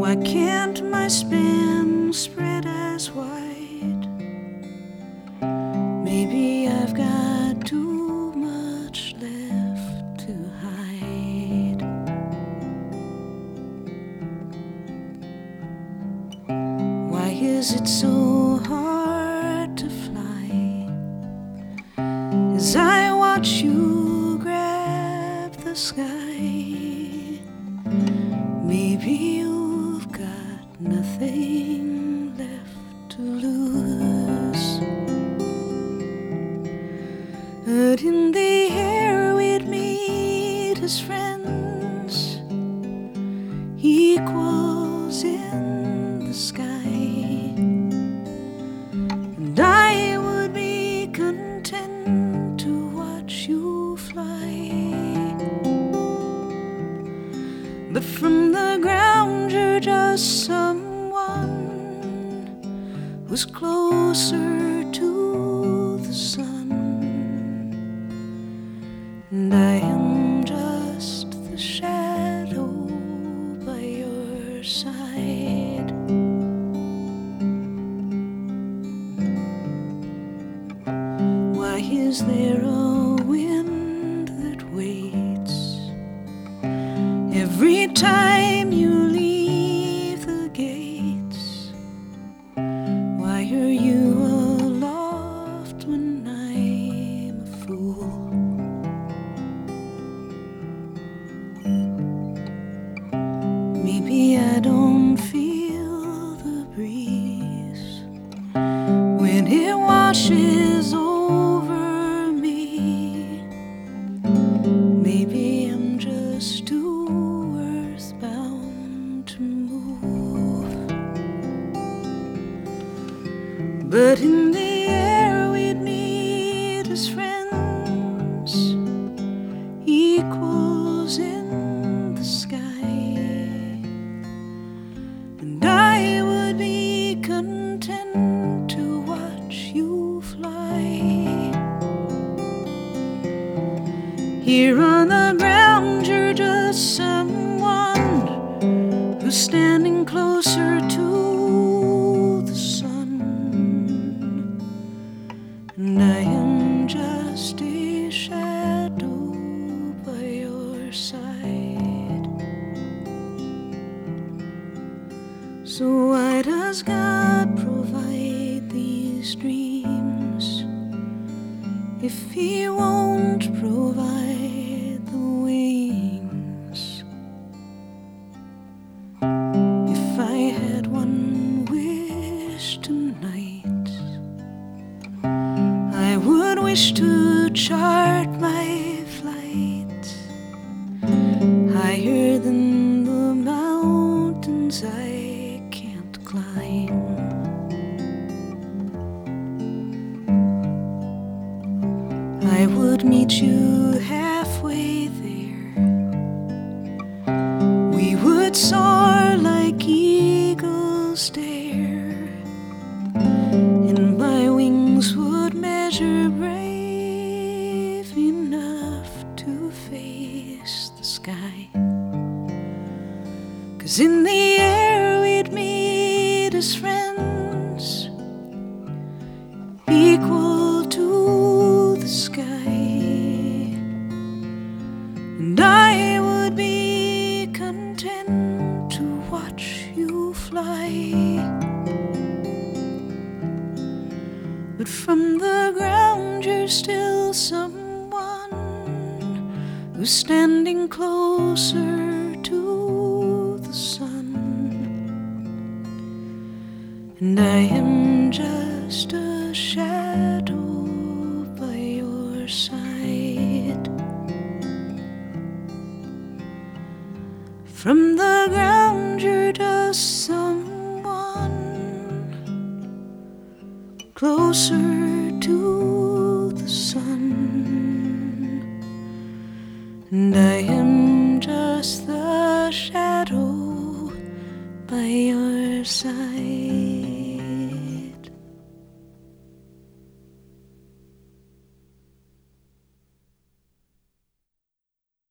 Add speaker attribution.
Speaker 1: Why can't my span spread as wide? Maybe I've got too much left to hide. Why is it so hard to fly as I watch you grab the sky? Maybe you've got nothing left to lose. But in the air we'd meet as friends, equals in the sky, and I would be content to watch you fly. But from the ground you're just someone who's closer to the sun, and I am just the shadow by your side. Why is there a wind that waits every time you leave the gates? Why are you aloft when I'm a fool? Maybe I don't feel the breeze when it washes over me. Maybe I'm just too earthbound to move. But in the air we'd meet as friends, equals in the sky, and I would be content to watch you fly. Here on the ground you're just someone who's standing closer to the sun, and I am just a shadow by your side. So why does God provide these dreams if He won't provide the wings? If I had one wish tonight, I would wish to chart my flight higher than the mountains I can't climb. I would meet you halfway there. We would soar like eagles dare, and my wings would measure brave enough to face the sky. 'Cause in the air we'd meet as friends, equal to the sky, and I would be content to watch you fly. But from the ground you're still someone who's standing closer to the sun, and I am just a shadow by your side. From the ground you're just someone closer to the sun, and I am just the shadow by your side.